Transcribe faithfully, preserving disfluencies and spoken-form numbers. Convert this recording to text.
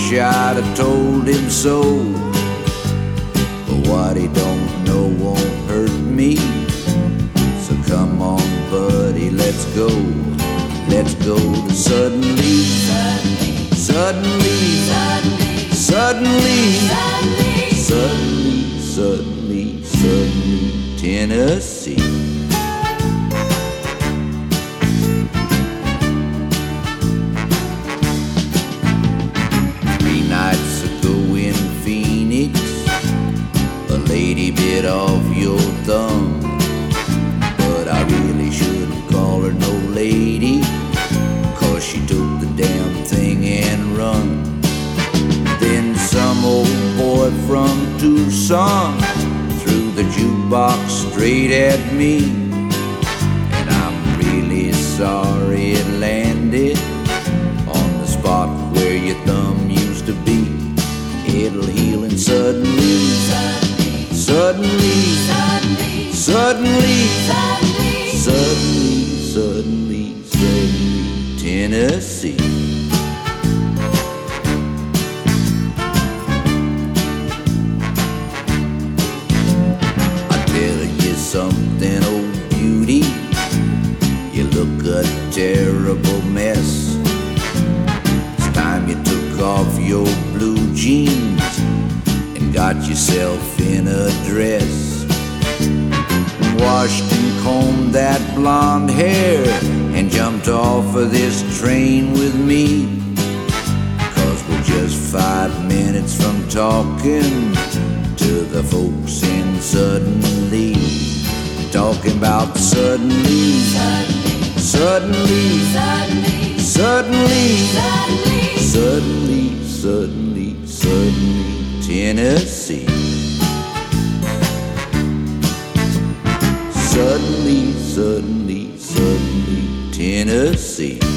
wish I'd have told him so, but what he don't know won't hurt me. So come on, buddy, let's go. Let's go to suddenly, suddenly, suddenly, suddenly, suddenly, suddenly, suddenly, Tennessee. Three nights ago in Phoenix, a lady bit off your thumb, but I really shouldn't call her no lady, 'cause she took the damn thing and run. Then some old boy from Tucson threw the jukebox straight at me, and I'm really sorry it landed on the spot where your thumb used to be. It'll heal and suddenly, suddenly, suddenly, suddenly, suddenly, suddenly, suddenly, Tennessee. I tell you something, old beauty, you look a terrible mess. It's time you took off your blue jeans and got yourself in a dress. Washed and combed that blonde hair and jumped off of this train with me, 'cause we're just five minutes from talking to the folks in Suddenly, talking about suddenly, suddenly, suddenly, suddenly, suddenly, suddenly, suddenly, Tennessee. Suddenly, suddenly, suddenly, Tennessee.